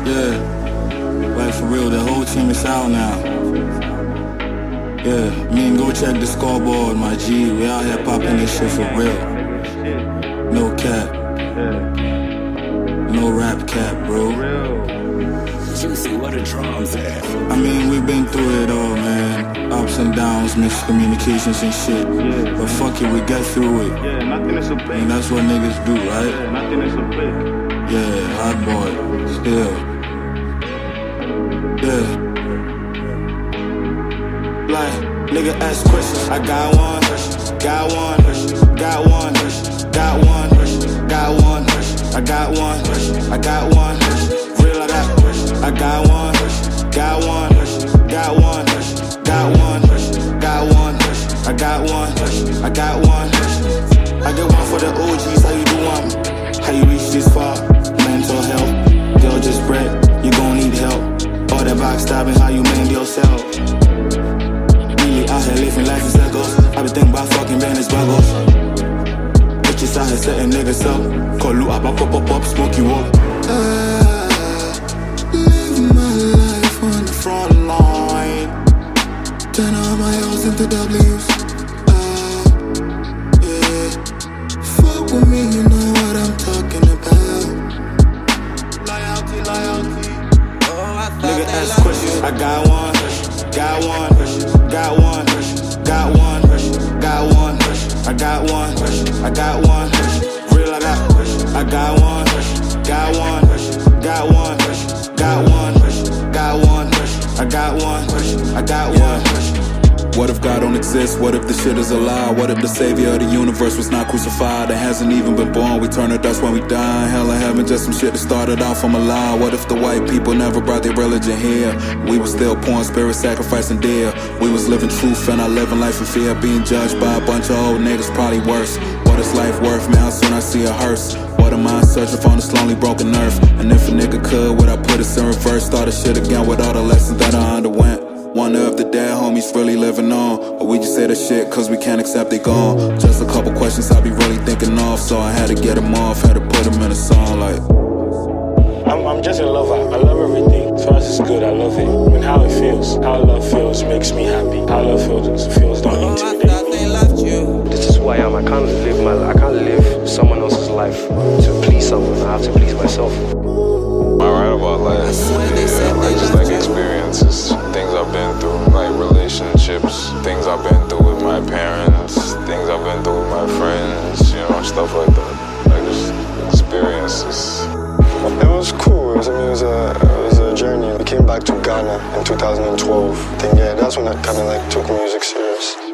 Yeah, like for real, the whole team is out now. Yeah, me and go check the scoreboard, my G. We out here popping this shit for real. No cap. No rap cap, bro. Juicy, where the drums at? I mean, we've been through it all, man. Ups and downs, miscommunications and shit. But fuck it, we get through it. Yeah, nothing is a play. And that's what niggas do, right? Yeah, nothing is a play. Yeah, hot boy, still. Yeah. Like, nigga ask questions. I got one, got one, got one, got one, got one. I got one, I got one. Real I got one, got one, got one, got one, got one. I got one, I got one. I get one for the OGs. How you do one? How you reach this far? Mental health, girl just bread. You gon' need help. All that backstabbing, how you mend yourself. Really out here living life in circles. I been thinking about fucking bandits buggles. Bitches out here setting niggas up. Call loot up, pop, smoke you up. Living my life on the front line. Turn all my L's into W's. Yeah. Fuck with me, you know what I'm talking about. Loyalty. Nigga ask questions. I got one, got one, got one, got one, got one. I got one, I got one. Real I got one, got one, got one, got one, got one. I got one, I got one. What if God don't exist? What if the shit is a lie? What if the savior of the universe was not crucified and hasn't even been born? We turn to dust when we die. Hell or heaven, just some shit that started out from a lie. What if the white people never brought their religion here? We was still pouring spirit, sacrificing deer. We was living truth and not living life in fear. Being judged by a bunch of old niggas, probably worse. What is life worth, man? How soon I see a hearse? What am I searching for on this lonely broken earth? And if a nigga could, would I put us in reverse? Start the shit again with all the lessons that I underwent. Wonder if the dead homies really living on, or we just say the shit cause we can't accept they gone. Just a couple questions I be really thinking of, so I had to get them off, had to put them in a song like I'm just a lover, I love everything. As far as it's good, I love it. And how it feels, how love feels makes me happy. How love feels don't intimidate me. This is who I am. I can't live someone else's life to please someone. I have to please myself. I write about life, just like experiences, things I've been through, like relationships, things I've been through with my parents, things I've been through with my friends, you know, stuff like that, like just experiences. It was cool. It was a journey. We came back to Ghana in 2012. I think that's when I kind of like took music serious.